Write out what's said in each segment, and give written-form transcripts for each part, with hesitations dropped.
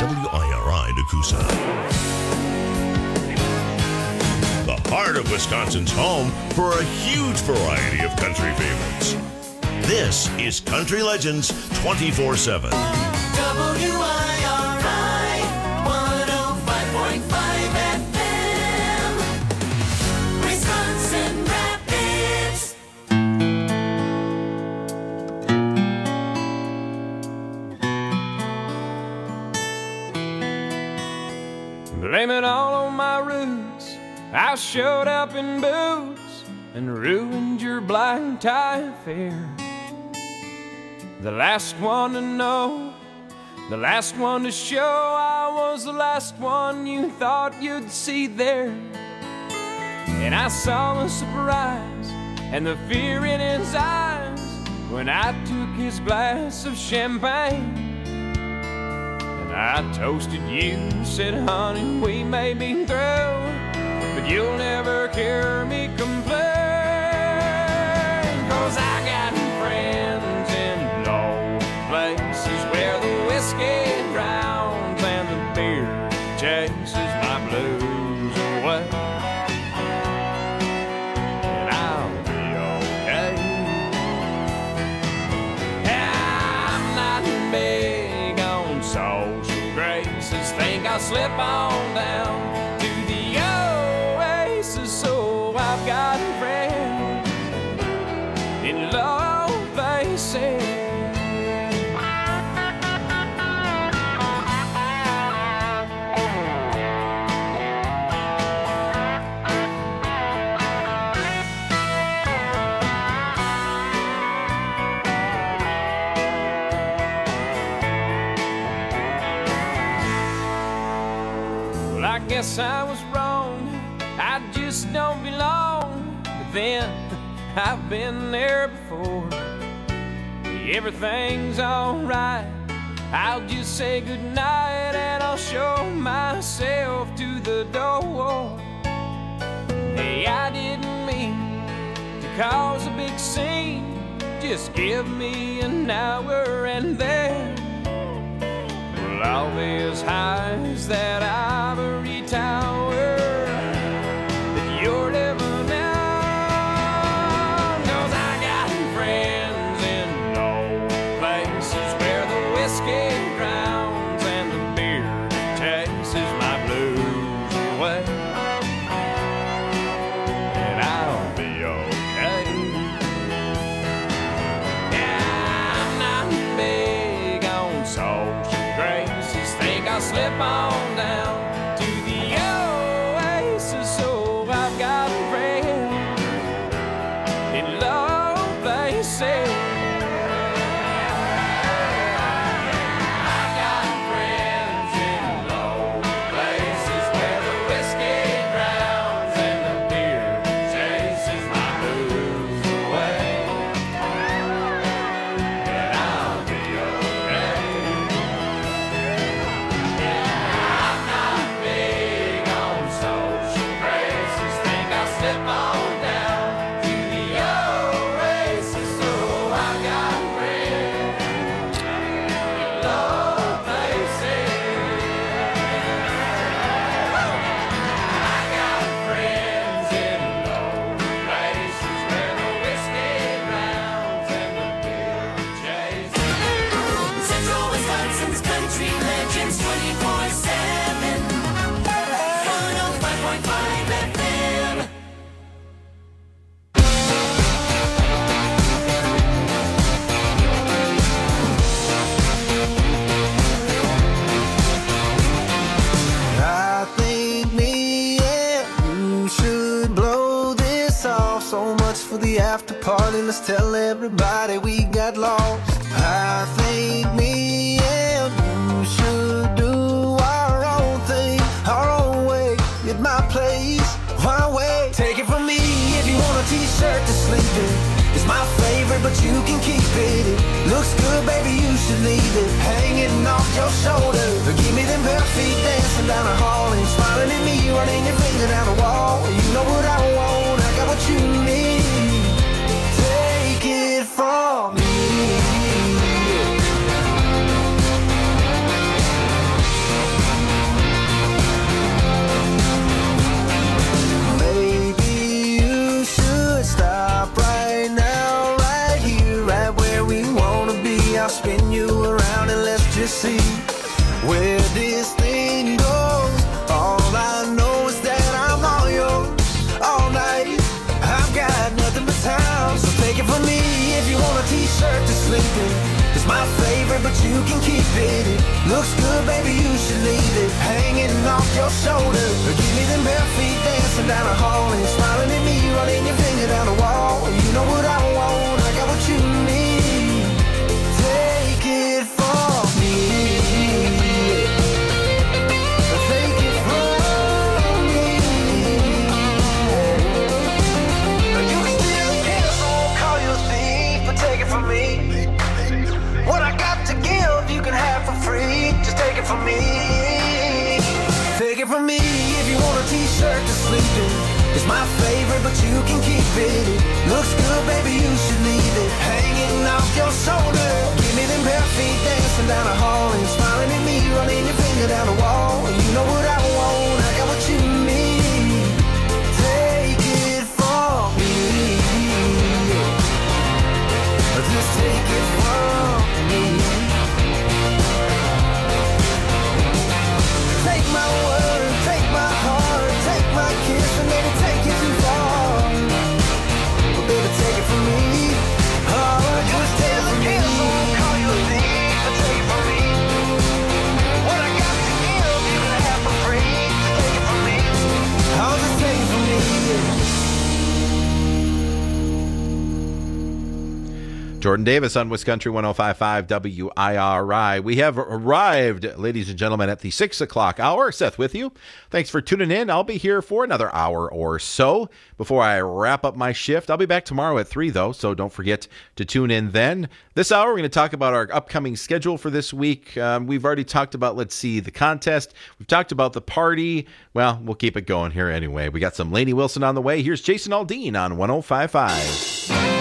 WIRI Nakusa. The heart of Wisconsin's home for a huge variety of country favorites. This is Country Legends 24/7. WIRI 105.5 FM, Wisconsin Rapids. Blame it all on my roots. I showed up in boots and ruined your black tie affair. The last one to know, the last one to show, I was the last one you thought you'd see there. And I saw the surprise and the fear in his eyes when I took his glass of champagne. And I toasted you, said, honey, we may be through, but you'll never hear me complain. 'Cause I got friends in low places where the whiskey drowns and the beer chases my blues away. And I'll be okay. I'm not big on social graces. Think I'll slip on down to the Oasis. So I've got friends in low places. Well, I guess I was wrong. I just don't belong. But then I've been there before. Everything's alright. I'll just say goodnight and I'll show myself to the door. Hey, I didn't mean to cause a big scene. Just give me an hour and then well, I'll be as high as that ivory tower that you're living on. 'Cause I got friends in low places where the whiskey drowns and the beer chases my blues away. And I'll be okay. Yeah, I'm not big on social graces. Think I'll slip on down to the Oasis. So I've got friends in low places. I got friends in low places where the whiskey drowns and the beer chases my blues away. And I'll be okay. I'm not big on social graces. Think I'll slip on down to the Oasis. So I've got friends in low places. I got friends in low places where the whiskey drowns and the beer chases. Central Wisconsin's Country Legends 24/7, 105.5 FM. I think me and you should blow this off. So much for the after party. Let's tell everybody we got lost. I think me and you should do our own thing, our own way, at my place. Why wait? Take it from me if you want a t-shirt to sleep in. It's my favorite, but you can keep it. It looks good, baby, you should leave it hanging off your shoulder. Give me them bare feet dancing down the hall and smiling at me, running your finger down the wall. You know what I want, I got what you need. Take it from me. where this thing goes. All I know is that I'm all yours all night. I've got nothing but time, so take it from me. If you want a t-shirt to sleep in, it's my favorite, but you can keep it. It looks good, baby, you should leave it hanging off your shoulder. Or give me them bare feet dancing down the hall and smiling at me, running your finger down the wall. You know what I want, I got what you need. Take it from me. Take it from me. You can still kiss, I won't call you a thief, but take it from me. What I got to give, you can have for free. Just take it from me. Take it from me. If you want a t-shirt to sleep in, it's my favorite, but you can keep it. It looks good, baby, you should leave it hanging off your shoulder. Give me them bare feet dancing down the hall and smiling at me, running your finger down the wall. You know what I want, I got what you need. Take it from me. Just take it from me. Take my word, take my heart, take my kiss, and maybe take it too far. But baby, take it from me. Oh, just take it from me. I won't call you a thief, but take it from me. What I got to give, you can have for free. Just take it from me. Oh, just take it from me. Jordan Davis on Wisconsin 105.5 WIRI. We have arrived, ladies and gentlemen, at the 6 o'clock hour. Seth with you. Thanks for tuning in. I'll be here for another hour or so before I wrap up my shift. I'll be back tomorrow at 3, though, so don't forget to tune in then. This hour, we're going to talk about our upcoming schedule for this week. We've already talked about, the contest. We've talked about the party. Well, we'll keep it going here anyway. We got some Lainey Wilson on the way. Here's Jason Aldean on 105.5.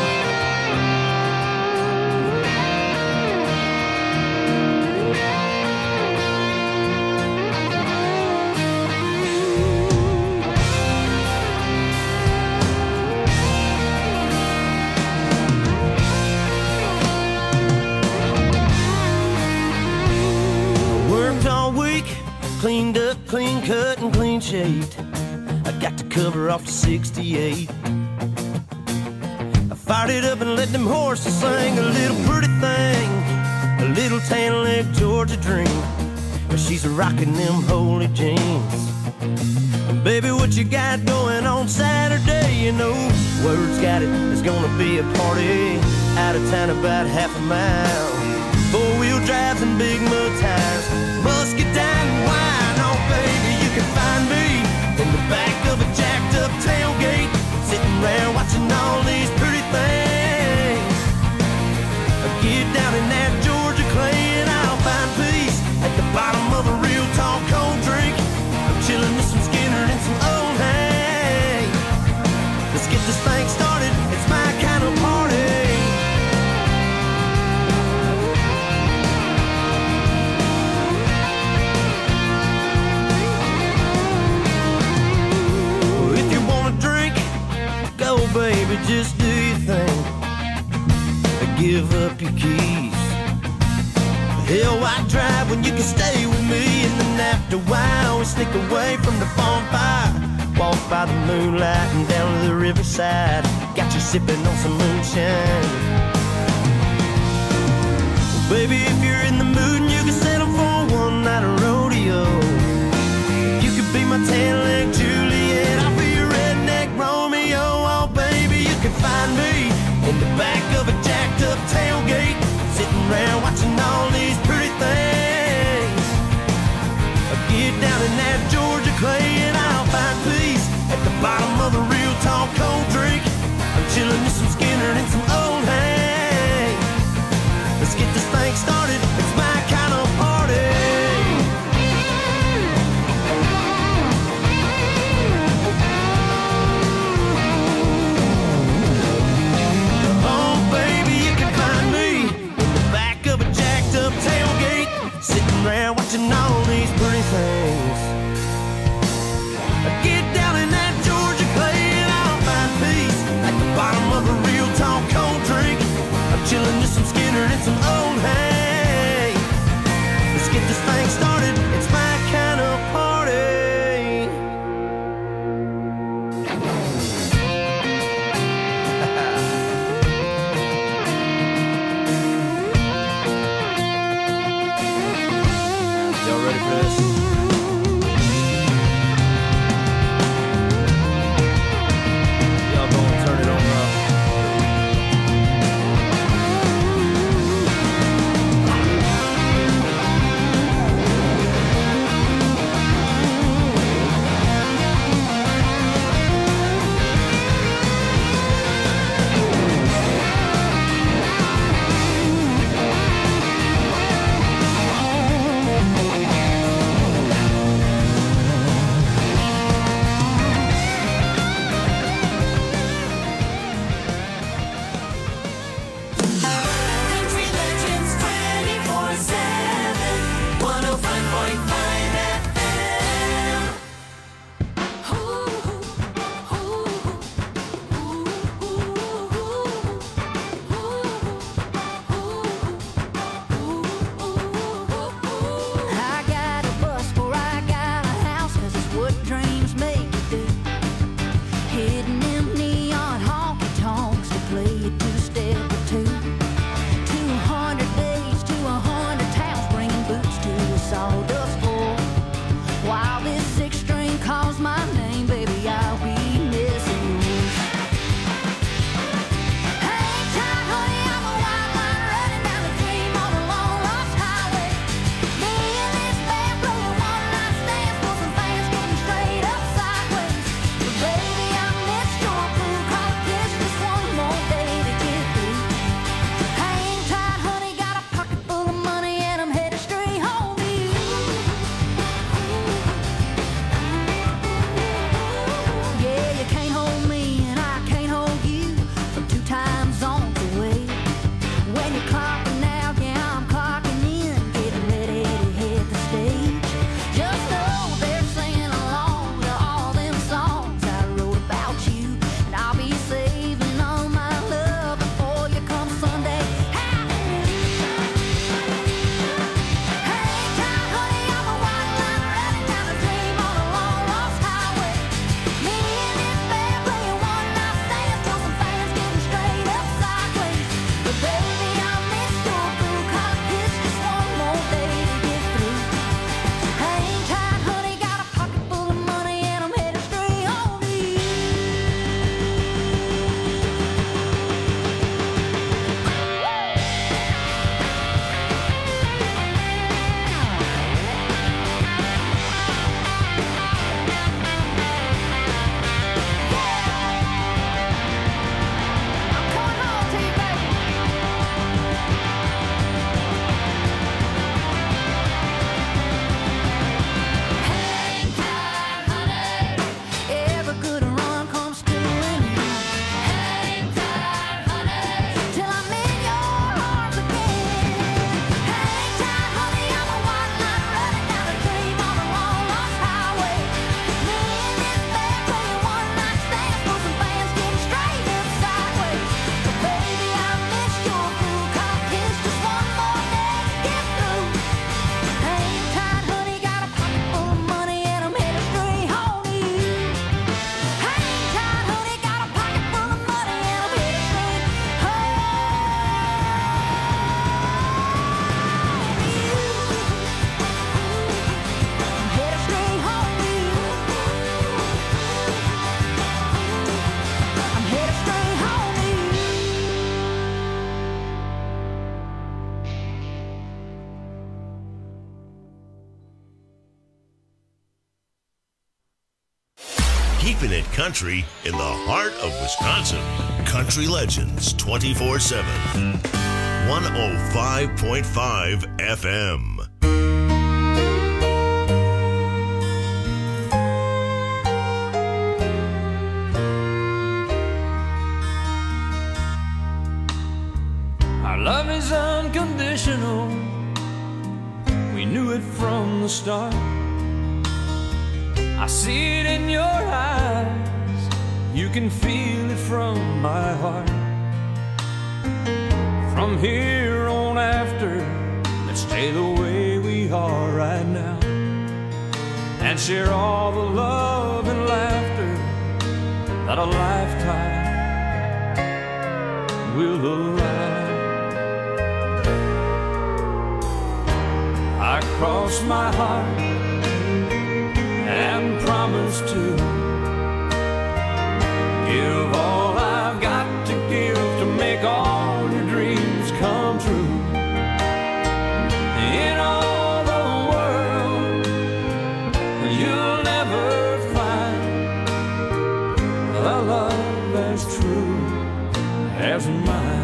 Cleaned up, clean cut, and clean shaved. I got the cover off the 68. I fired it up and let them horses sing a little pretty thing, a little tan leg Georgia dream. She's rocking them holy jeans. Baby, what you got going on Saturday? You know, word's got it, there's gonna be a party out of town about half a mile. 4-wheel drives and big mud tires, musket down and wine. Oh, baby, you can find me in the back of a jacked up tailgate, sitting around watching all these pretty things. Get down in that Georgia clay and I'll find peace at the bottom of a real tall cold drink. I'm chilling with some Skinner and some old hay. Let's get this thing started, it's my kind of party. Baby, just do your thing. Give up your keys. Hell, why drive when you can stay with me? And then after a while, we sneak away from the bonfire, walk by the moonlight and down to the riverside. Got you sipping on some moonshine. Baby, if you're in the mood and you can settle for one night of rodeo, you could be my tan-leg Juliet, I'll be your redneck Romeo. Oh, baby, you can find me in the back of a jacked up tailgate, sitting around watching all these pretty things. Get down in that Georgia clay and I'll find peace at the bottom of a real tall cold drink. I'm chilling with some Skinner and some old hay. Let's get this thing started, it's my kind of party. Oh baby, you can find me in the back of a jacked up tailgate, sitting around watching all these pretty things. Get down in that Georgia clay and I'll find peace at the bottom of a real tall cold drink. I'm chilling with some Skinner and some old hay. Let's get this thing started. ready for this? Y'all gonna turn it on up. Country Legends 24/7, 105.5 FM. I got a bus before I got a house, 'cause it's what dreams make you do. Hitting them neon honky tonks to play a two-step or two. 200 days to 100 towns, bringing boots to a sawdust floor. While this six-string calls my name, baby, I'll be missing you. Hang tight, honey, I'm a white line running down the dream on a long lost highway. Me and this band playing one night stands for some fans getting straight up sideways. But baby, I missed your blue collar kiss, just one more day to get through. Hang tight, honey, got a pocket full of money and I'm headed straight home to you. Yeah, you can't hold me and I can't hold you from 2 time zones away. When you're clocking out, yeah, I'm clocking in, getting ready to hit the stage. Just know they're singing along to all them songs I wrote about you, and I'll be saving all my love before you come Sunday. Hallelujah. Hang tight, honey, I'm a white line running down the dream on a long lost highway. Me and this band playing one night stands for some fans getting straight up sideways. But baby, I missed your blue collar kiss, just one more day to get through. Hang tight, honey, got a pocket full of money and I'm headed straight home to you. I'm coming home to you, baby. Hang tight, honey. Every good run comes to an end. Hang tight, honey, till I'm in your arms again. Hang tight, honey, I'm a white line running down the dream on a long lost highway. Me and this band playing one night stands for some fans getting straight up sideways. But baby, I missed your blue collar kiss, just one more day to get through. Hang tight, honey, got a pocket full of money and I'm headed straight home to you. Hang tight, honey, got a pocket full of money and I'm headed straight home to you. I'm headed straight home to you. I'm headed straight home to you. Keeping it country in the heart of Wisconsin. Country Legends 24/7. 105.5 FM. Our love is unconditional. We knew it from the start. I see it in your eyes. You can feel it from my heart. From here on after, let's stay the way we are right now and share all the love and laughter that a lifetime will allow. I crossed my heart and promised to give all I've got to give to make all your dreams come true. In all the world, you'll never find a love as true as mine.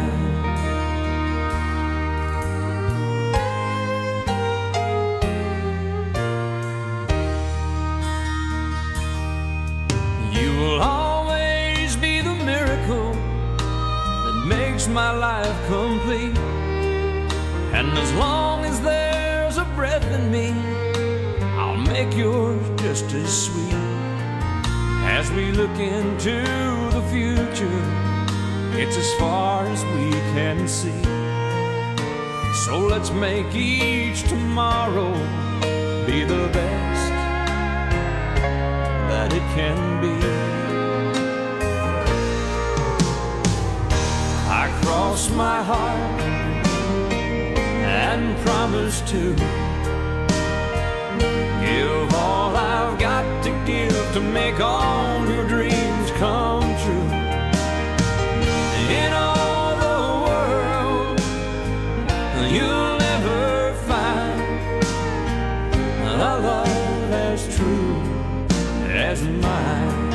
You will always be the miracle that makes my life complete. And as long as there's a breath in me, I'll make yours just as sweet. As we look into the future, it's as far as we can see. So let's make each tomorrow be the best that it can be. I cross my heart and promise to give all I've got to give to make all your dreams come true. In all the world, you'll never find a love as true as mine.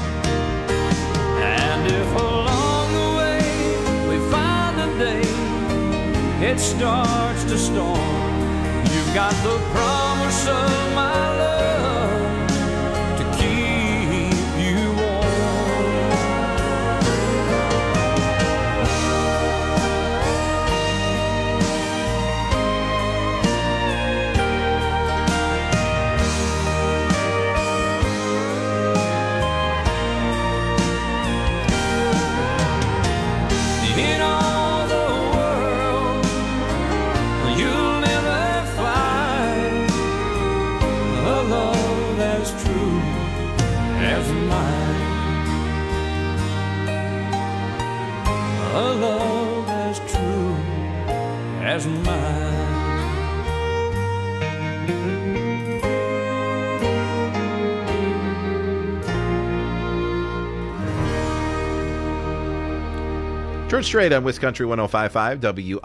And if along the way we find a day it starts to storm, you've got the promise of my love to keep you warm. In all the world, you'll never find a love as true as mine. A love as true as mine. George Strait on Wisconsin 105.5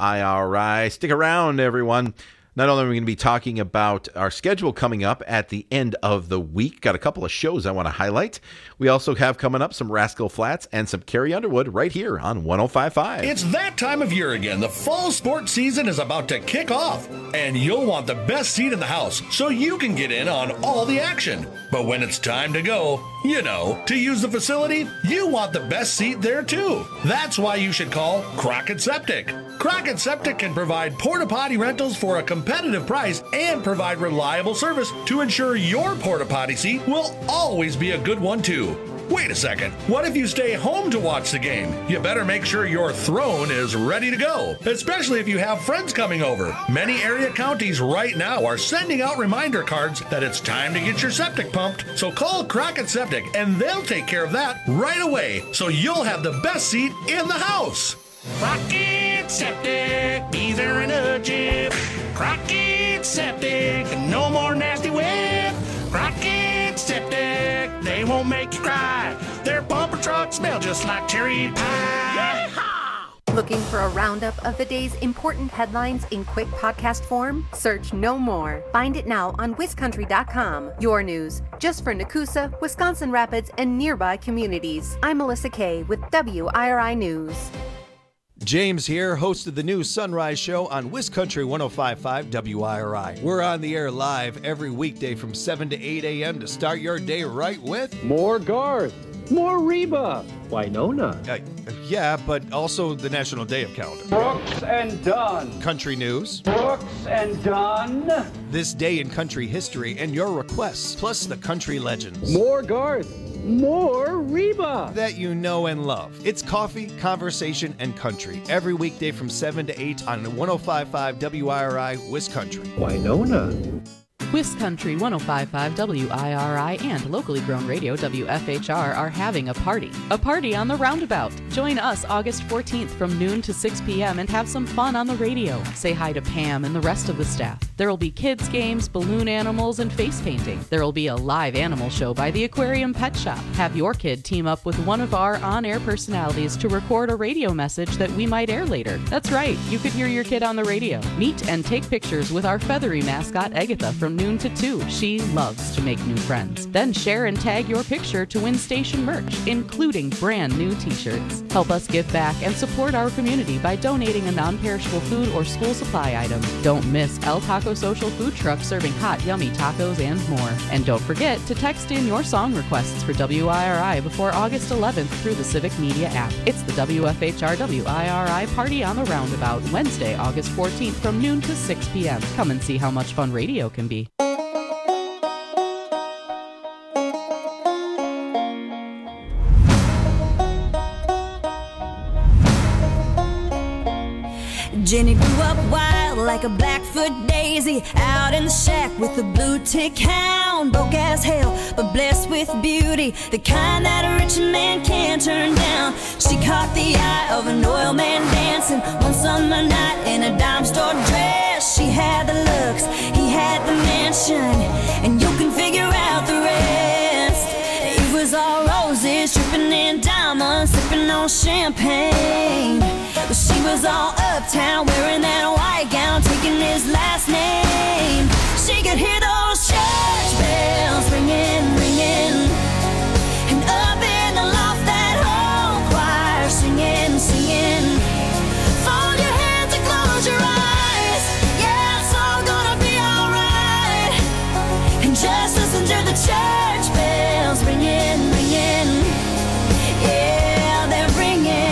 WIRI. Stick around, everyone. Not only are we going to be talking about our schedule coming up at the end of the week, got a couple of shows I want to highlight. We also have coming up some Rascal Flatts and some Carrie Underwood right here on 105.5. It's that time of year again. The fall sports season is about to kick off, and you'll want the best seat in the house so you can get in on all the action. But when it's time to go, you know, to use the facility, you want the best seat there too. That's why you should call Crockett Septic. Crockett Septic can provide porta-potty rentals for a competitive price and provide reliable service to ensure your porta-potty seat will always be a good one too. Wait a second, what if you stay home to watch the game? You better make sure your throne is ready to go, especially if you have friends coming over. Many area counties right now are sending out reminder cards that it's time to get your septic pumped. So call Crockett Septic and they'll take care of that right away so you'll have the best seat in the house. Crockett Septic, these are in a jib. Crockett Septic, no more nasty whip. Crockett Septic, they won't make you cry. Their bumper trucks smell just like cherry pie. Looking for a roundup of the day's important headlines in quick podcast form? Search No More. Find it now on wiscountry.com. Your news, just for Nakusa, Wisconsin Rapids, and nearby communities. I'm Melissa Kay with WIRI News. James here, host of the new Sunrise Show on Wiscountry 105.5 WIRI. We're on the air live every weekday from 7 to 8 a.m. to start your day right with more Garth, more Reba, Winona. Yeah, but also the National Day of Calendar. Brooks and Dunn. Country news. Brooks and Dunn. This day in country history and your requests, plus the country legends. More Garth. More Reba that you know and love. It's coffee, conversation, and country every weekday from 7 to 8 on 105.5 WIRI Wiscountry. Winona. Country 105.5 WIRI and locally grown radio WFHR are having a party. A party on the Roundabout. Join us August 14th from noon to 6 p.m. and have some fun on the radio. Say hi to Pam and the rest of the staff. There will be kids' games, balloon animals, and face painting. There will be a live animal show by the Aquarium Pet Shop. Have your kid team up with one of our on-air personalities to record a radio message that we might air later. That's right, you could hear your kid on the radio. Meet and take pictures with our feathery mascot Agatha from noon to 2. She loves to make new friends. Then share and tag your picture to win station merch, including brand new t-shirts. Help us give back and support our community by donating a non-perishable food or school supply item. Don't miss El Taco Social Food Truck serving hot, yummy tacos and more. And don't forget to text in your song requests for WIRI before August 11th through the Civic Media app. It's the WFHR WIRI Party on the Roundabout, Wednesday, August 14th from noon to 6 p.m. Come and see how much fun radio can be. Jenny grew up wild like a Blackfoot daisy, out in the shack with a blue tick hound. Broke as hell, but blessed with beauty, the kind that a rich man can't turn down. She caught the eye of an oil man dancing one summer night in a dime store dress. She had the looks, he had the mansion, and you can figure out the rest. It was all roses, dripping in diamonds, sipping on champagne. But she was all uptown, wearing that white gown, taking his last name. She could hear those church bells ringing, ringing, and up in the loft that whole choir singing, singing. Fold your hands and close your eyes, yeah, it's all gonna be alright. And just listen to the church bells ringing, ringing, yeah, they're ringing.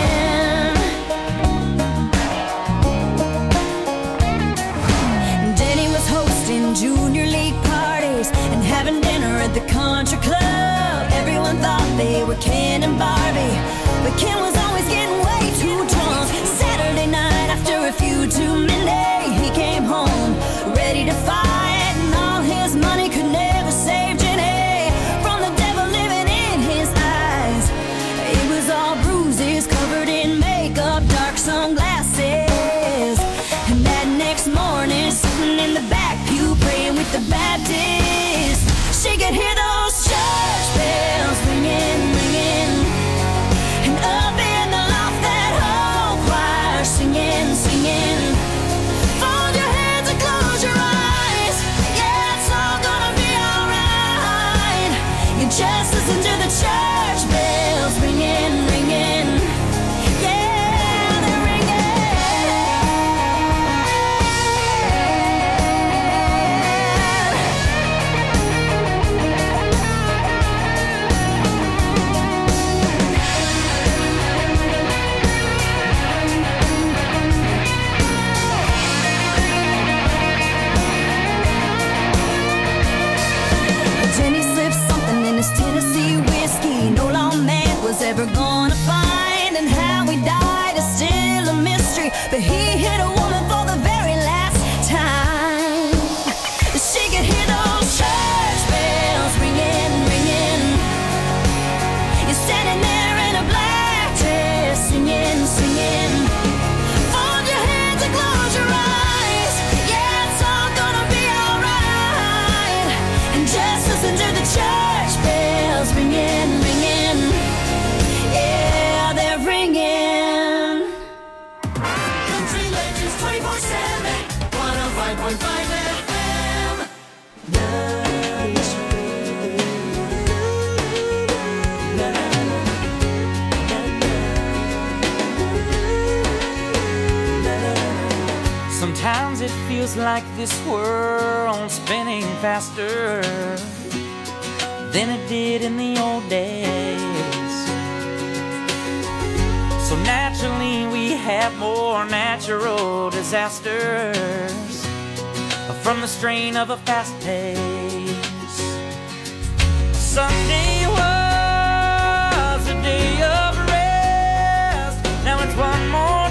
Junior league parties and having dinner at the country club. Everyone thought they were Ken and Barbie, but Ken was always getting way too drunk. Saturday night after a few too many, he came home ready to fight, and all his money could never save Jenny from the devil living in his eyes. It was all bruises, covered in makeup, dark sunglasses, and that next morning sitting in the back pew praying with the Baptist, she could hear those church bells ringing, ringing, and up in the loft that whole choir singing, singing. Fold your hands and close your eyes, yeah, it's all gonna be alright. You just listen to the church bells ringing, ringing, yeah, they're ringing. Jenny slipped something in his Tennessee whiskey no lawman was ever gonna find, and how he died is still a mystery, but he hit a woman for the very last time. She could hear those church bells ringing, ringing. You're standing there in a black dress singing, singing. Fold your hands and close your eyes, yeah, it's all gonna be alright. And just listen to the church bells ringing, ringing, yeah, they're ringing. Country Legends 24/7, 105.5 FM. Sometimes it feels like this world's spinning faster than it did in the old days. So naturally we have more natural disasters from the strain of a fast pace. Sunday was a day of rest, now it's one more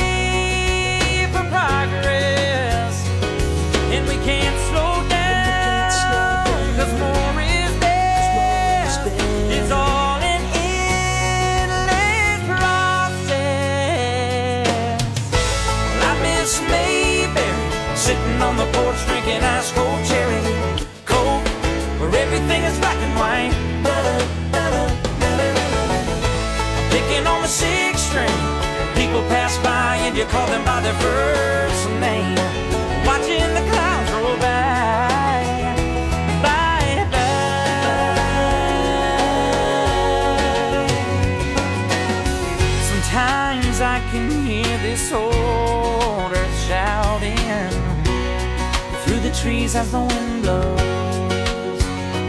day for progress, and we can't slow down. You call them by their first name, watching the clouds roll by, by, by. Sometimes I can hear this old earth shouting through the trees as the wind blows.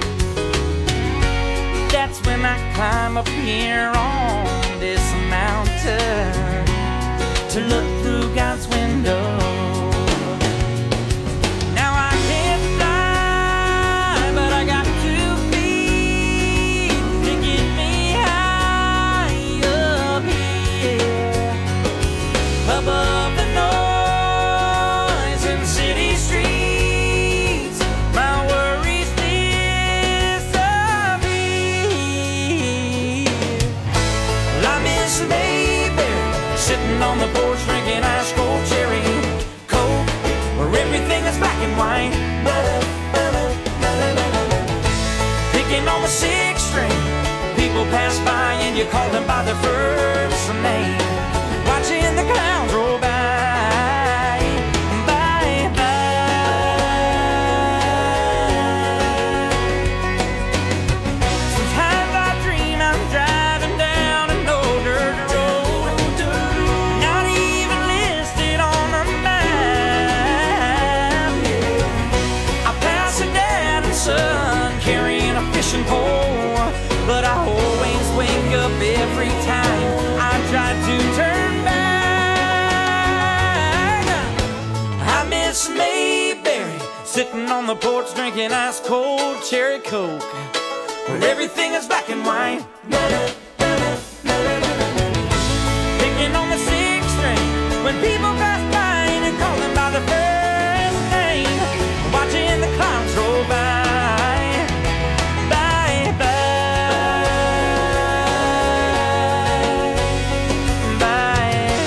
That's when I climb up here on this mountain to look through God's window. Now I can't fly, but I got 2 feet to get me high up here, above the noise in city streets. My worries disappear. Well, I miss Mayberry, sitting on the porch drinking ice cold cherry Coke, where everything is black and white. Picking on the 6th string, people pass by and you call them by their first name, watching the clouds roll by, by, by. Sometimes I dream I'm driving down an old dirt road, not even listed on the map. I pass a dad and son carrying a fishing pole, but I always wake up every time I try to turn back. I miss Mayberry, sitting on the porch drinking ice cold cherry Coke, where everything is black and white. Picking on the 6th string, when people pass by and you call them by their first name, watching the clouds roll by, by, by, by,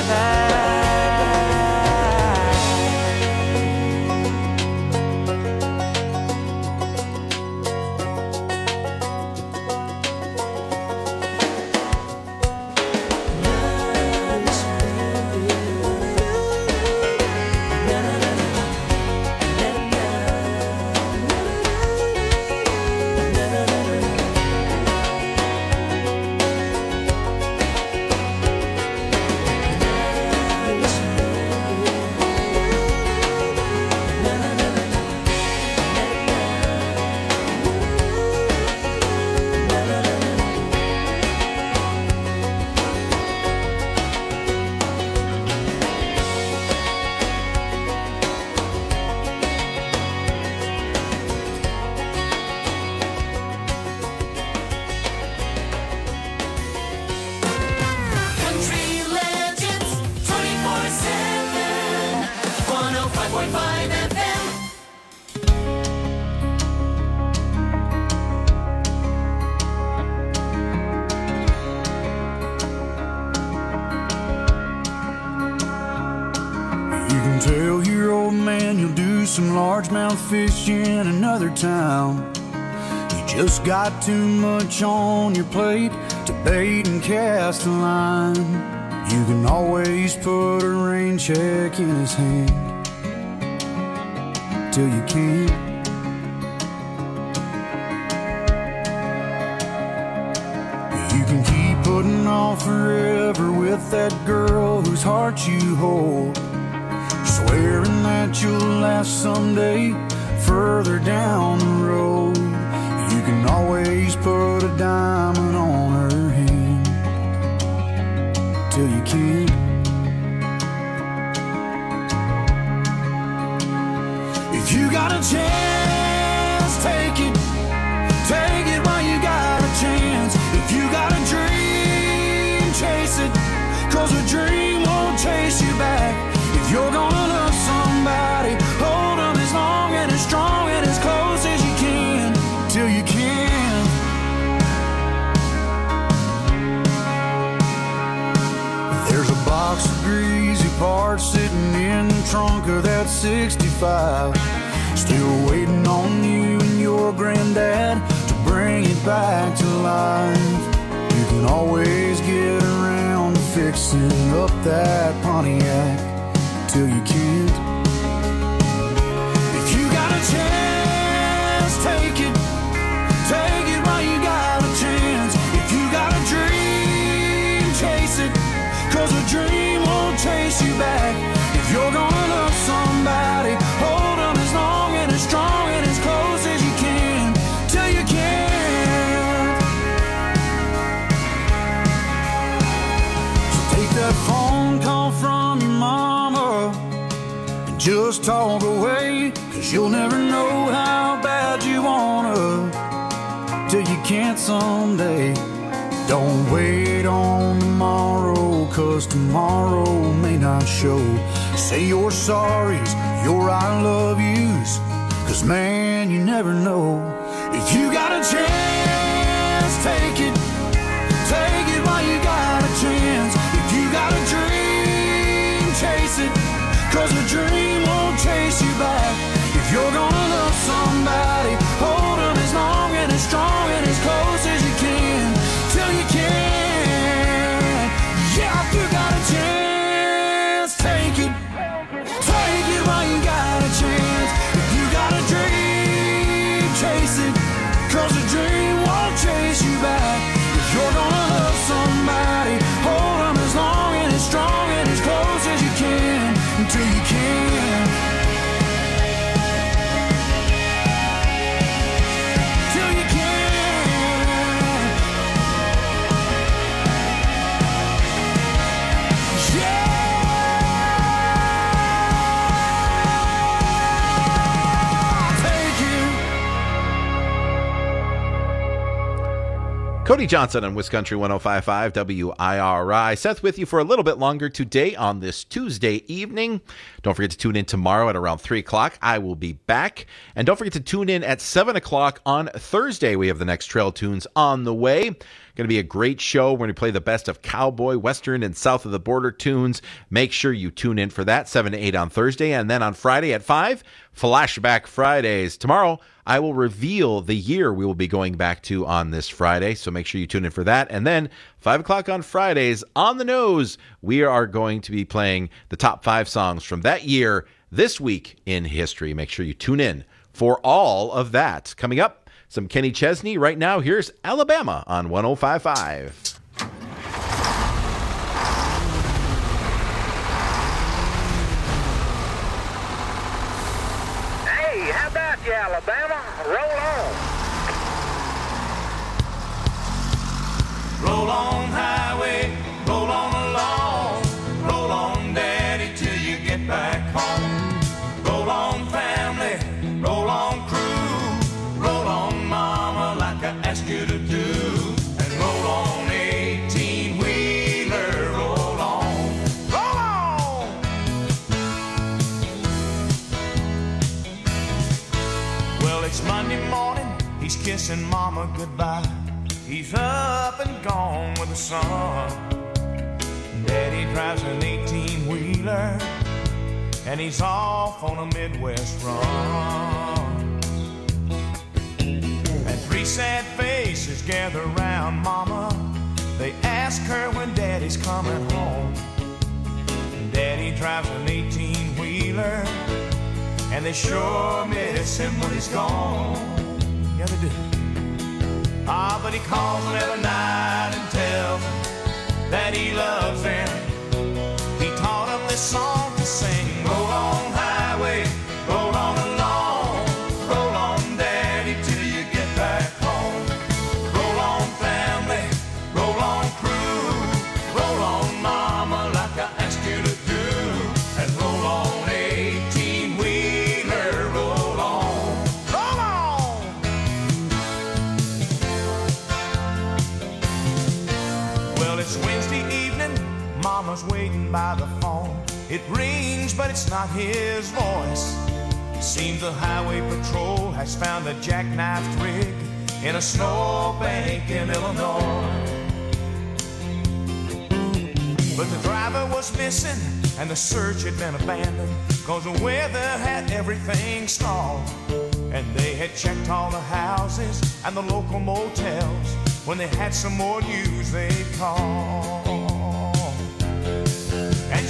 Country Legends 24/7, 105.5 FM. You can tell your old man you'll do some largemouth fish in another town. You just got too much on your plate to bait and cast a line. You can always put a rain check in his hand till you can't. You can keep putting off forever with that girl whose heart you hold, swearing that you'll last someday further down the road. You can always put a diamond on her hand till you can't. If you got a chance, take it. Take it while you got a chance. If you got a dream, chase it. 'Cause a dream won't chase you back. If you're gonna love somebody, hold them as long and as strong and as close as you can till you can. There's a box of greasy parts sitting in the trunk of that 65, still waiting on you and your granddad to bring it back to life. You can always get around to fix fixing up that Pontiac till you can't. If you got a chance, take it. Take it while you got a chance. If you got a dream, chase it. 'Cause a dream won't chase you back. If you're gonna love somebody, hold them as long and as strong and as close as you can till you can't. So take that phone call from your mama and just talk away. 'Cause you'll never know how bad you wanna till you can't someday. Don't wait on tomorrow, 'cause tomorrow may not show. Say your sorries, your I love yous, 'cause man, you never know. If you got a chance, take it. Take it while you got a chance. If you got a dream, chase it. 'Cause a dream won't chase you back. If you're gonna love somebody, hold them as long and as strong and as close as you can till you can. Yeah, if you got a chance, take it. Take it while you got a chance. If you got a dream, chase it. 'Cause a dream won't chase you back. If you're gonna love somebody, hold them as long and as strong and as close as you can until you can. Till you can. Yeah. Take it. Cody Johnson on Wisconsin 105.5 WIRI. Seth with you for a little bit longer today on this Tuesday evening. Don't forget to tune in tomorrow at around 3 o'clock. I will be back. And don't forget to tune in at 7 o'clock on Thursday. We have the next Trail Tunes on the way. Going to be a great show. We're going to play the best of cowboy, western, and south of the border tunes. Make sure you tune in for that, 7 to 8 on Thursday. And then on Friday at 5, Flashback Fridays. Tomorrow, I will reveal the year we will be going back to on this Friday. So make sure you tune in for that. And then 5 o'clock on Fridays, on the nose, we are going to be playing the top 5 songs from that year this week in history. Make sure you tune in for all of that. Coming up, some Kenny Chesney. Right now, here's Alabama on 105.5. Hey, how about you, Alabama? Roll on. Roll on, highway, roll on along. Roll on, daddy, till you get back home. Roll on, family, roll on, crew. Roll on, mama, like I asked you to do. And roll on, 18-wheeler, roll on. Roll on! Well, it's Monday morning, he's kissing mama goodbye. He's up and gone with the sun. Daddy drives an 18-wheeler, and he's off on a Midwest run. And 3 sad faces gather around mama. They ask her when daddy's coming home. Daddy drives an 18-wheeler, and they sure miss him when he's gone. Yeah, they do. Ah, but he calls them every night and tells them that he loves them. He taught them this song to sing. Roll on, highway, roll on along. Roll on, daddy, till you get back home. Roll on, family, roll on, crew. Roll on, mama, like I asked you to do. And roll on, 18-wheeler, roll on. Roll on! Well, it's Wednesday evening, mama's waiting by the phone. It rings, but it's not his voice. Seems the highway patrol has found a jackknifed rig in a snowbank in Illinois. But the driver was missing and the search had been abandoned, 'cause the weather had everything stalled. And they had checked all the houses and the local motels. When they had some more news they'd call.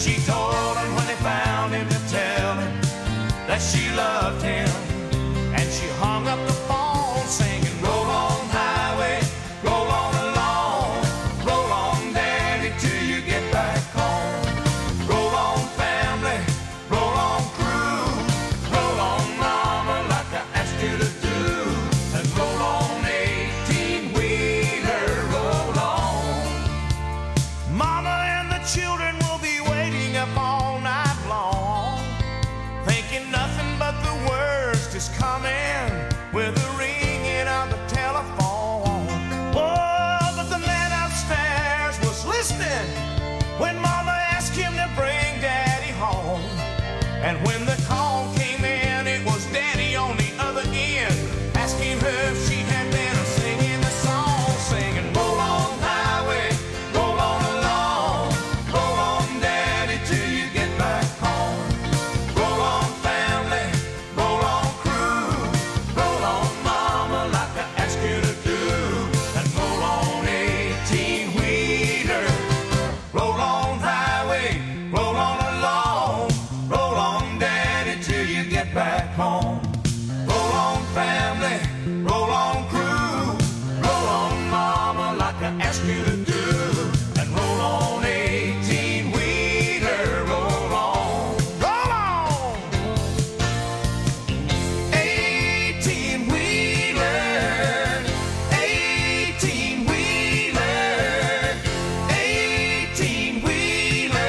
she told him when they found him to tell him that she loved him. And she hung up the phone singing, roll on highway, roll on along, roll on daddy till you get back home. Roll on family, roll on crew, roll on mama like I asked you to do. And roll on 18-wheeler, roll on. Mama and the children will be waiting up all night long, thinking nothing but the worst is coming with the ringing of the telephone. Oh, but the man upstairs was listening when Mama asked him to bring Daddy home. And when the call came in, it was Daddy on the other end, asking her if she had been singing the song, singing, roll on highway, roll on along, roll on Daddy till you get back home. Roll on family, roll on crew, roll on mama like I asked you to do. And roll on 18-wheeler, roll on highway, roll on along, roll on Daddy till you get back home. Roll on family, roll on crew, roll on mama like I asked you to do. And roll on 18-wheeler, roll on, roll on. 18-wheeler, 18-wheeler, 18-wheeler,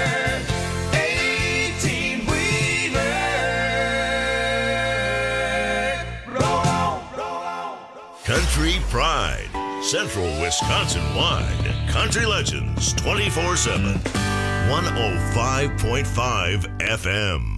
18-wheeler, roll on, roll on. Country Pride, Central Wisconsin-wide. Country Legends 24/7. 105.5 FM.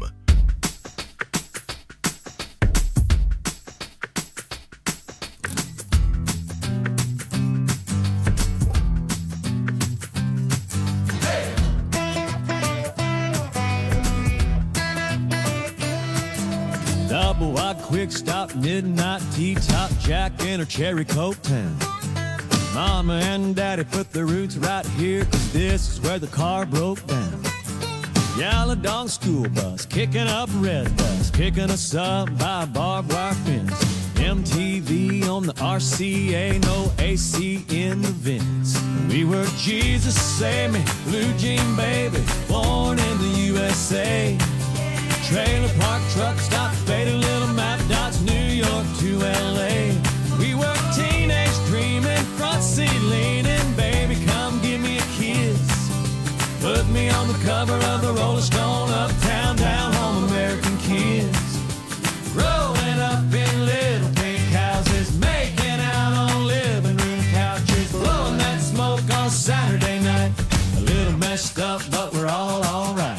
Double wide quick stop, midnight tea top, Jack in her cherry coke town. Mama and Daddy put their roots right here, 'cause this is where the car broke down. Yellow dog school bus, kicking up red dust, picking us up by a barbed wire fence. MTV on the RCA, no AC in the vents. We were Jesus Save Me, Blue Jean Baby, born in the USA. Trailer park truck stop, faded little map dots, New York to LA. We were teenage dreaming, front seat leaning, baby come give me a kiss. Put me on the cover of the Rolling Stone, uptown, down home, American kids. Growing up in little pink houses, making out on living room couches, blowing that smoke on Saturday night. A little messed up, but we're all alright.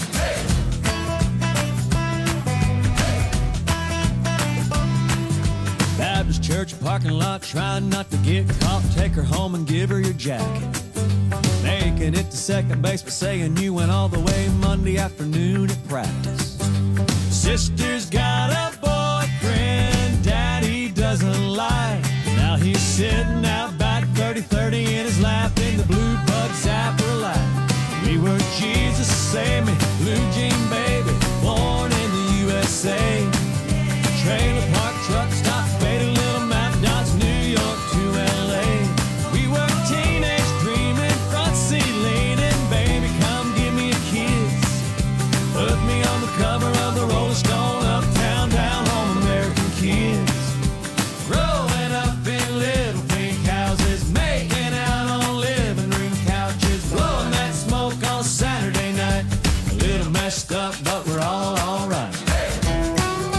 Baptist church parking lot, trying not to get caught. Take her home and give her your jacket. Making it to second base, but saying you went all the way Monday afternoon at practice. Sister's got a boyfriend Daddy doesn't like. Now he's sitting out back 30-30 in his lap in the blue bug zapper light. We were Jesus Save Me, Blue Jean Baby, born in the USA. Trailer park truck stop, faded little map dots, New York to LA. We were teenage dreaming, front seat leaning, baby come give me a kiss. Put me on the cover of the Rolling Stone, uptown, down home, American kids. Growing up in little pink houses, making out on living room couches, blowing that smoke on Saturday night. A little messed up, but we're all alright.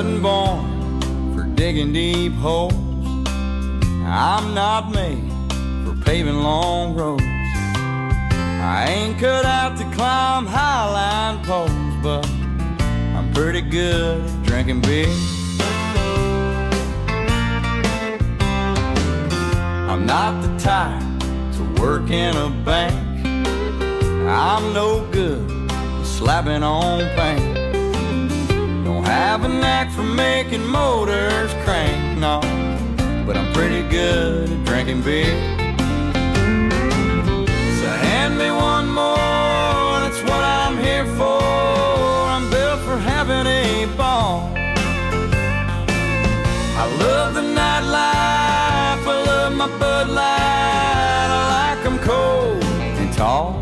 wasn't born for digging deep holes. I'm not made for paving long roads. I ain't cut out to climb highline poles, but I'm pretty good at drinking beer. I'm not the type to work in a bank. I'm no good at slapping on paint. Don't have a knack for making motors crank, no, but I'm pretty good at drinking beer. So hand me one more, that's what I'm here for. I'm built for having a ball. I love the nightlife, I love my Bud Light. I like them cold and tall.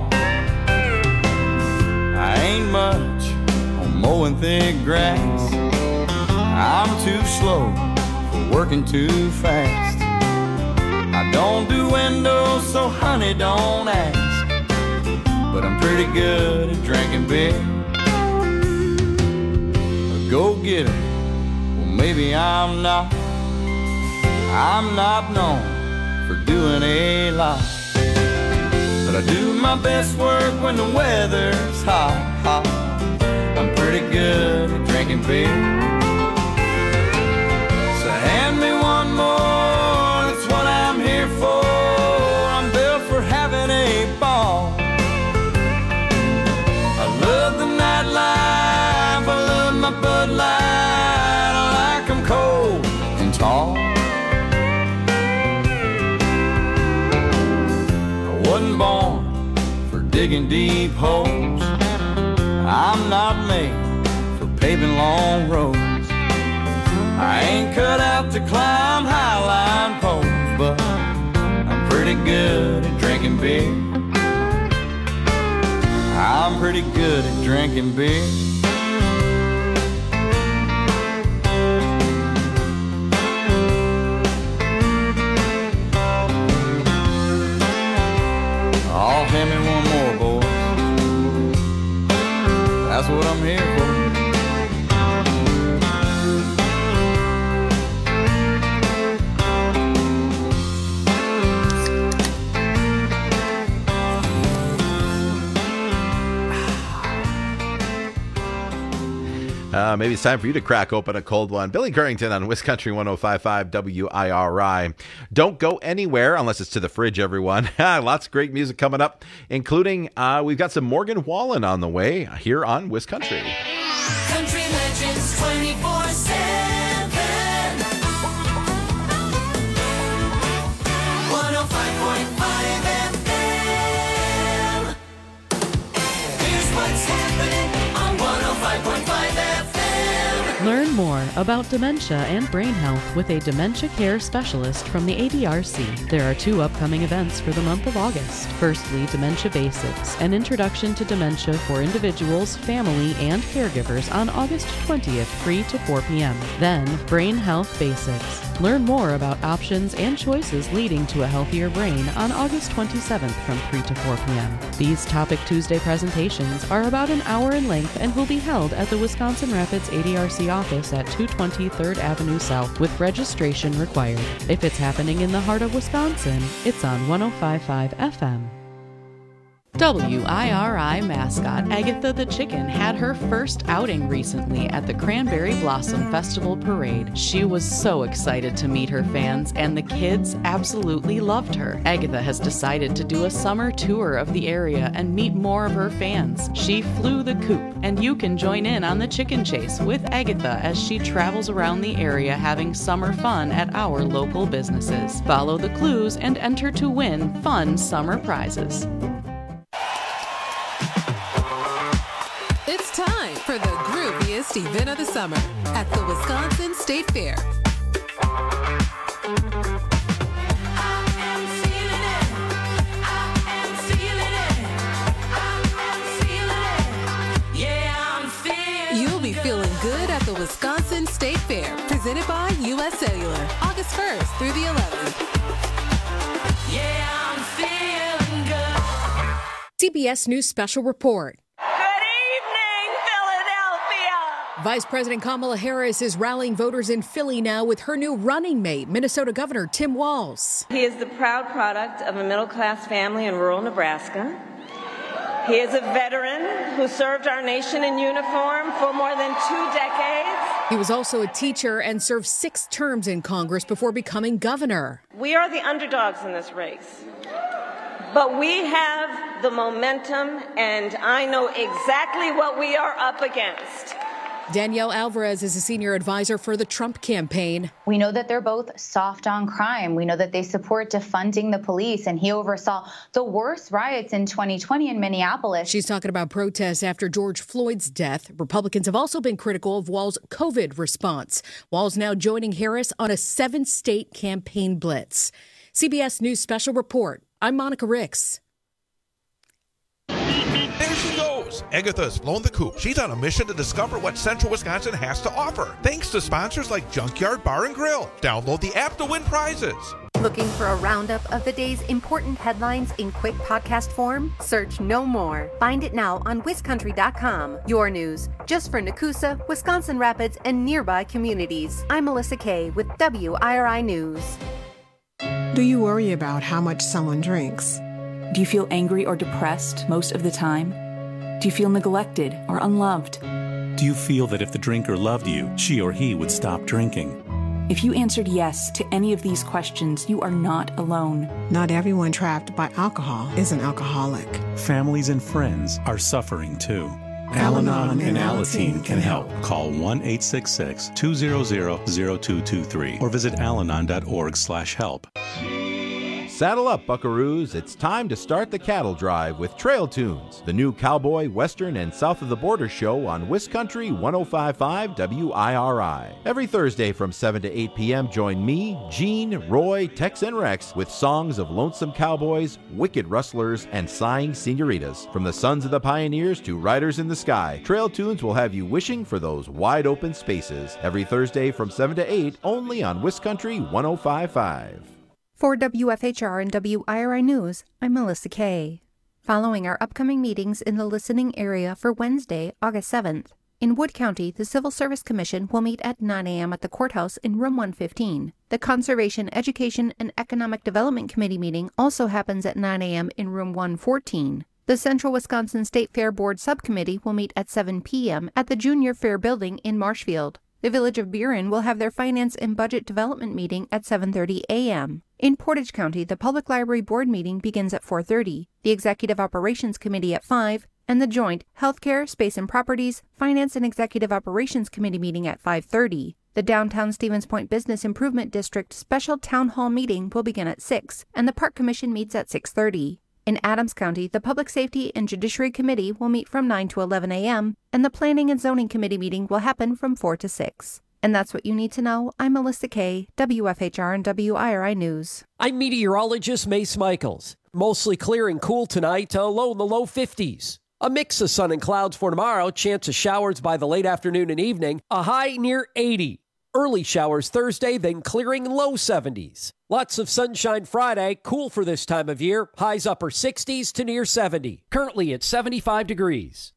I ain't much on mowing thick grass. I'm too slow for working too fast. I don't do windows, so honey, don't ask. But I'm pretty good at drinking beer. A go-getter, well maybe I'm not. I'm not known for doing a lot, but I do my best work when the weather's hot, hot. I'm pretty good at drinking beer. So hand me one more, that's what I'm here for. I'm built for having a ball. I love the nightlife, I love my Bud Light. I like them cold and tall. Wasn't born for digging deep holes. I'm not made for paving long roads. I ain't cut out to climb highline poles, but I'm pretty good at drinking beer. I'm pretty good at drinking beer. Oh, hand me one more, boys. That's what I'm here for. Maybe it's time for you to crack open a cold one. Billy Currington on Wiscountry 105.5 WIRI. Don't go anywhere unless it's to the fridge, everyone. Lots of great music coming up, including we've got some Morgan Wallen on the way here on Wiscountry. Country Legends 24/7. 105.5 FM. Here's what's happening on 105.5 FM. Learn more about dementia and brain health with a dementia care specialist from the ADRC. There are 2 upcoming events for the month of August. Firstly, Dementia Basics, an introduction to dementia for individuals, family, and caregivers on August 20th, 3 to 4 p.m. Then, Brain Health Basics. Learn more about options and choices leading to a healthier brain on August 27th from 3 to 4 p.m. These Topic Tuesday presentations are about an hour in length and will be held at the Wisconsin Rapids ADRC office at 220 3rd Avenue South with registration required. If it's happening in the heart of Wisconsin, it's on 105.5 FM. WIRI mascot Agatha the Chicken had her first outing recently at the Cranberry Blossom Festival Parade. She was so excited to meet her fans, and the kids absolutely loved her. Agatha has decided to do a summer tour of the area and meet more of her fans. She flew the coop, and you can join in on the chicken chase with Agatha as she travels around the area having summer fun at our local businesses. Follow the clues and enter to win fun summer prizes. It's time for the grooviest event of the summer at the Wisconsin State Fair. You'll be feeling good at the Wisconsin State Fair, presented by U.S. Cellular, August 1st through the 11th. Yeah, I'm feeling good. CBS News Special Report. Vice President Kamala Harris is rallying voters in Philly now with her new running mate, Minnesota Governor Tim Walz. He is the proud product of a middle-class family in rural Nebraska. He is a veteran who served our nation in uniform for more than 2 decades. He was also a teacher and served 6 terms in Congress before becoming governor. We are the underdogs in this race, but we have the momentum, and I know exactly what we are up against. Danielle Alvarez is a senior advisor for the Trump campaign. We know that they're both soft on crime. We know that they support defunding the police, and he oversaw the worst riots in 2020 in Minneapolis. She's talking about protests after George Floyd's death. Republicans have also been critical of Walz's COVID response. Walz now joining Harris on a 7-state campaign blitz. CBS News Special Report. I'm Monica Ricks. There she goes. Agatha's flown the coop. She's on a mission to discover what Central Wisconsin has to offer. Thanks to sponsors like Junkyard Bar and Grill. Download the app to win prizes. Looking for a roundup of the day's important headlines in quick podcast form? Search No More. Find it now on WisCountry.com. Your news, just for Nakusa, Wisconsin Rapids, and nearby communities. I'm Melissa Kay with WIRI News. Do you worry about how much someone drinks? Do you feel angry or depressed most of the time? Do you feel neglected or unloved? Do you feel that if the drinker loved you, she or he would stop drinking? If you answered yes to any of these questions, you are not alone. Not everyone trapped by alcohol is an alcoholic. Families and friends are suffering too. Al-Anon and Alateen can help. Call 1-866-200-0223 or visit alanon.org/help. Saddle up, buckaroos. It's time to start the cattle drive with Trail Tunes, the new cowboy, western, and south of the border show on WisCountry 105.5 WIRI. Every Thursday from 7 to 8 p.m., join me, Gene, Roy, Tex, and Rex with songs of lonesome cowboys, wicked rustlers, and sighing senoritas. From the sons of the pioneers to riders in the sky, Trail Tunes will have you wishing for those wide open spaces. Every Thursday from 7 to 8, only on WisCountry 105.5. For WFHR and WIRI News, I'm Melissa Kay. Following our upcoming meetings in the listening area for Wednesday, August 7th, in Wood County, the Civil Service Commission will meet at 9 a.m. at the courthouse in Room 115. The Conservation, Education, and Economic Development Committee meeting also happens at 9 a.m. in Room 114. The Central Wisconsin State Fair Board Subcommittee will meet at 7 p.m. at the Junior Fair Building in Marshfield. The Village of Buren will have their Finance and Budget Development meeting at 7:30 a.m. In Portage County, the Public Library Board meeting begins at 4:30, the Executive Operations Committee at 5, and the joint Healthcare, Space and Properties, Finance and Executive Operations Committee meeting at 5:30. The Downtown Stevens Point Business Improvement District Special Town Hall meeting will begin at 6, and the Park Commission meets at 6:30. In Adams County, the Public Safety and Judiciary Committee will meet from 9 to 11 a.m., and the Planning and Zoning Committee meeting will happen from 4 to 6. And that's what you need to know. I'm Melissa Kay, WFHR and WIRI News. I'm meteorologist Mace Michaels. Mostly clear and cool tonight, low in the low 50s. A mix of sun and clouds for tomorrow, chance of showers by the late afternoon and evening, a high near 80. Early showers Thursday, then clearing low 70s. Lots of sunshine Friday, cool for this time of year, highs upper 60s to near 70. Currently at 75 degrees.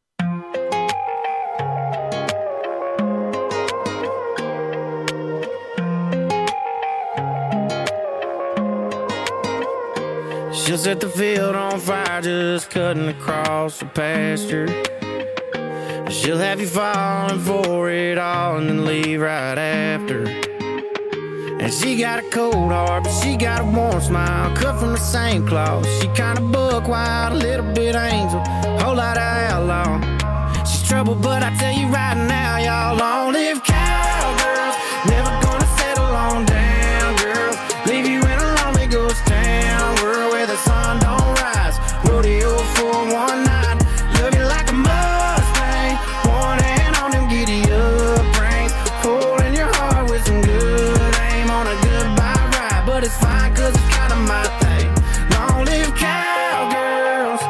She'll set the field on fire just cutting across the pasture. She'll have you falling for it all and then leave right after. And she got a cold heart, but she got a warm smile, cut from the same cloth. She kinda buck wild, a little bit angel, whole lot of outlaw. She's trouble, but I tell you right now, y'all long live cowgirls. Never gonna settle on down, girls. Leave you in a lonely ghost town, world where the sun don't rise. Rodeo for one night, love you like a Mustang. One hand on them giddy up reins, holding your heart with some good aim on a goodbye ride. But it's fine, cause it's kinda my thing. Long live cowgirls.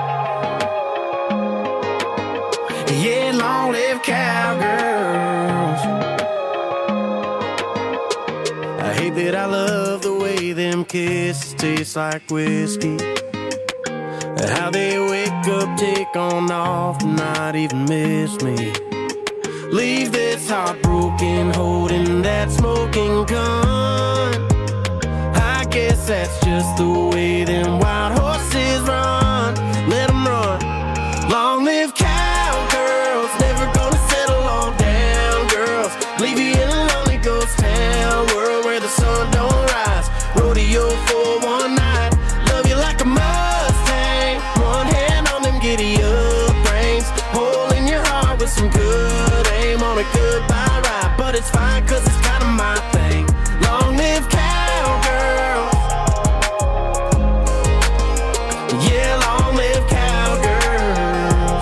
Yeah, long live cowgirls. I hate that I love the way them kisses taste like whiskey. How they wake up, take on off, and not even miss me. leave this heartbroken holding that smoking gun. I guess that's just the way them wild horses run. Let them run. Long live cowgirls, never gonna settle on down girls. Leave you in a lonely ghost town world where the sun don't rise. Rodeo for one night, love you like a Mustang. One hand on them giddy up reins, hole in your heart with some good aim on a goodbye ride. But it's fine cause it's kinda my thing. Long live cowgirls. Yeah, long live cowgirls.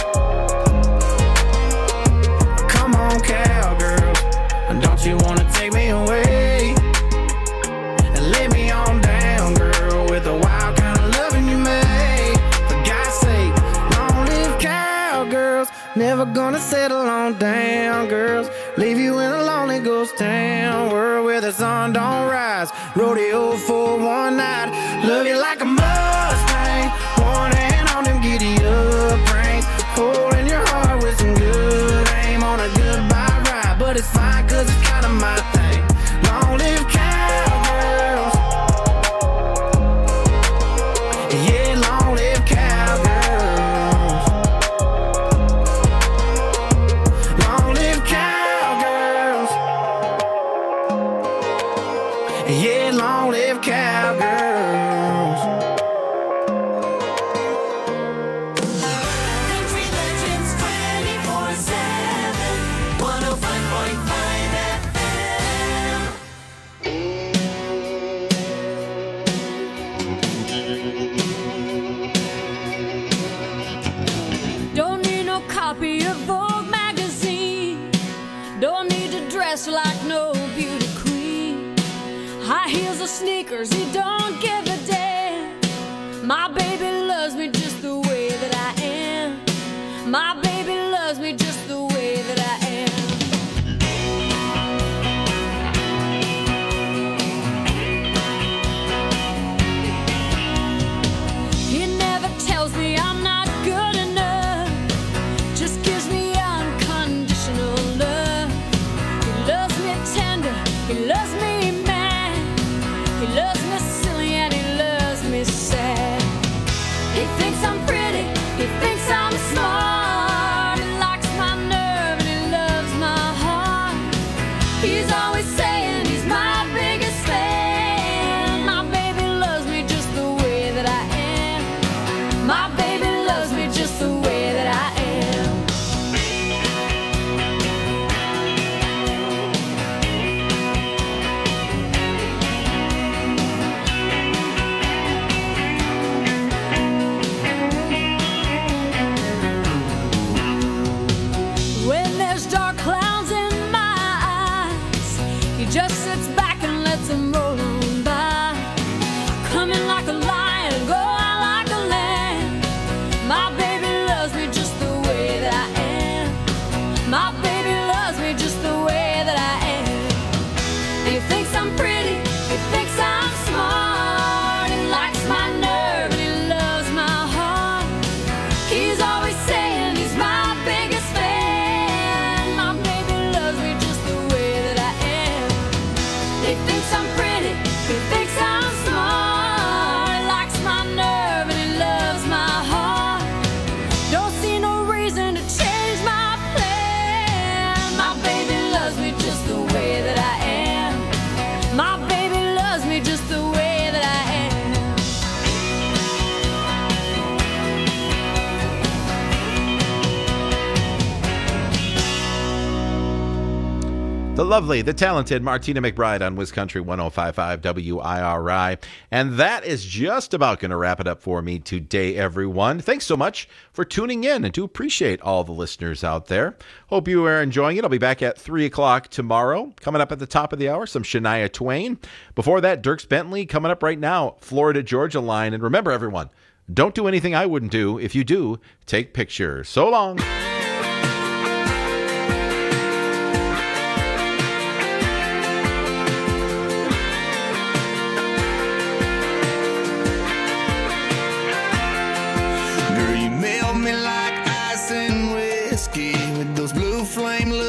Come on, cowgirls, don't you wanna take me away and lay me on down, girl, with the wild kind of loving you made? For God's sake, long live cowgirls, never gonna settle on down, girls. Leave you in a lonely ghost town world where the sun don't rise. Rodeo for one night, love you like a Mustang. One hand on them giddy up reins, holding your heart with some good aim on a goodbye ride. But it's fine cause it's kinda my thing. Long live cowgirls. Yeah, long live cowgirls. Long live cowgirls. Yeah, long live cowgirls. Country Legends 24/7, 105.5 FM. Don't need no copy of Vogue magazine. Don't need to dress like no beauty queen. High heels or sneakers, he don't give a damn. My baby loves me just the way that I am. My baby loves me just the way that I am. He never tells me I'm not good enough, just gives me unconditional love. He loves me tender, he loves me mad, he loves me silly and he loves me sad. He thinks I'm pretty, he thinks I'm smart, he likes my nerve and he loves my heart. He's always saying he's my biggest fan. My baby loves me just the way that I am. My baby loves me just the way that I am. When there's dark clouds in my eyes, he just sits back and lets them roll on by. Come in like a lion, go out like a lamb. My baby loves me just the way that I am. My baby loves me just the way that I am. He thinks I'm pretty, he thinks I'm smart, he likes my nerve and he loves my heart. He's always saying he's my biggest fan. My baby loves me just the way that I am. He thinks I'm pretty, he thinks I'm smart, he likes my nerve and he loves my heart. Don't see no reason to change my plan. My baby loves me just the way that I am. My baby loves me just the way that I am. The lovely, the talented Martina McBride on WisCountry 105.5 WIRI. And that is just about going to wrap it up for me today, everyone. Thanks so much for tuning in, and do appreciate all the listeners out there. Hope you are enjoying it. I'll be back at 3 o'clock tomorrow. Coming up at the top of the hour, some Shania Twain. Before that, Dierks Bentley. Coming up right now, Florida Georgia Line. And remember, everyone, don't do anything I wouldn't do. If you do, take pictures. So long. Girl, you melt me like ice and whiskey with those blue flame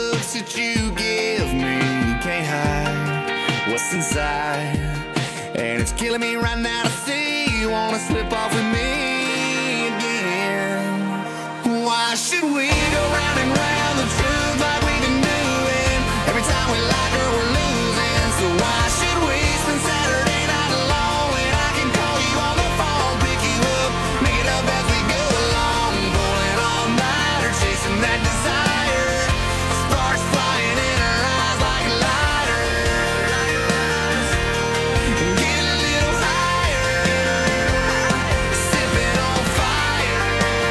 that you give me. You can't hide what's inside, and it's killing me right now to see you wanna slip off with me again. Why should we go round and round the truth like we've been doing? Every time we like her, we're losing. So why should we spend Saturday night alone when I can call you on the phone, pick you up, make it up as we go along, pulling all night or chasing that desire, sparks flying in our eyes like lighters. Get a little higher, sipping on fire.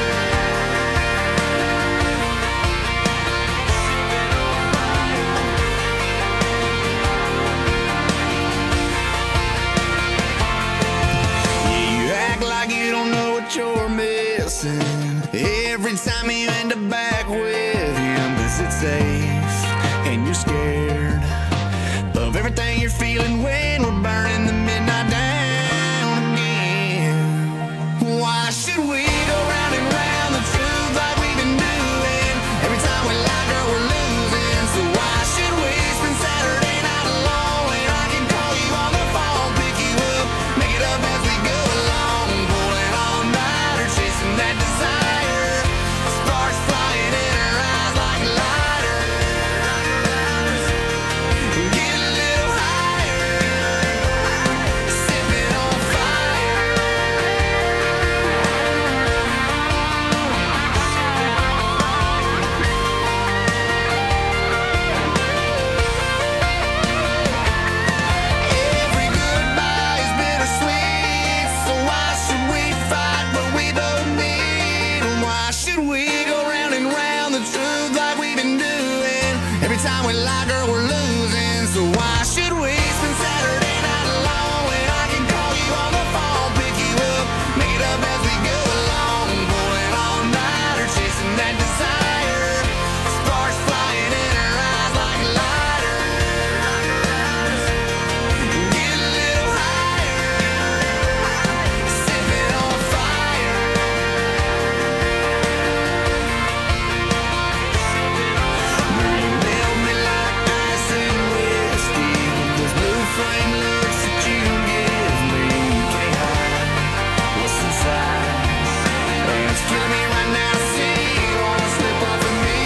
Yeah, you act like you don't know what you're missing every time you end up back with him. Is it safe? And you're scared of everything you're feeling when we're burning the midnight down again. Why should we go round and round the truth like we've been doing? Every time we like her, we're losing. So why should we spend Saturday night alone when I can call you on the phone, pick you up, make it up as we go along, pulling all night or chasing that desire, sparks flying in our eyes like lighters. Get a little higher, sipping on fire. Every goodbye is bittersweet, so why should we fight what we both need? And why should we go round and round the truth like we've been doing? Every time we like her, we're losing. So why should we spend Saturday night alone when I can call you on the phone, pick you up, make it up as we go along, pulling all night or chasing that desire, sparks flying in our eyes like lighters. Get a little higher, sipping on fire. Girl, you melt me like ice and whiskey. Those blue flame looks that you give me, you can't hide what's inside, and it's killing me right now to see you wanna slip off with me.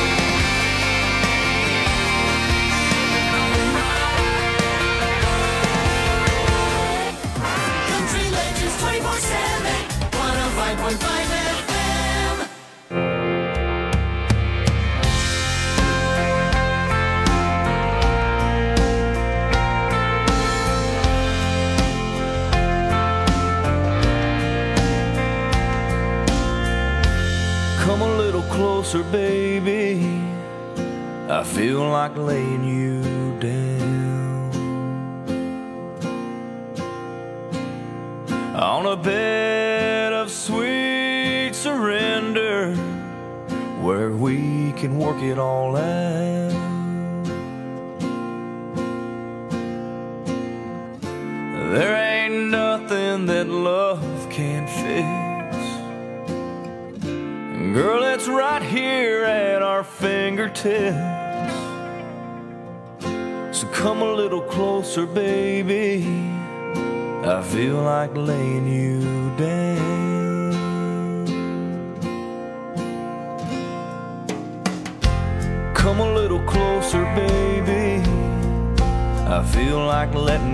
Country Legends 24/7, 105.5 FM. Come a little closer, baby. I feel like laying you down on a bed of sweet surrender where we can work it all out. There ain't nothing that love can't fix. Girl, it's right here at our fingertips. So come a little closer, baby. I feel like laying you down. Come a little closer, baby. I feel like letting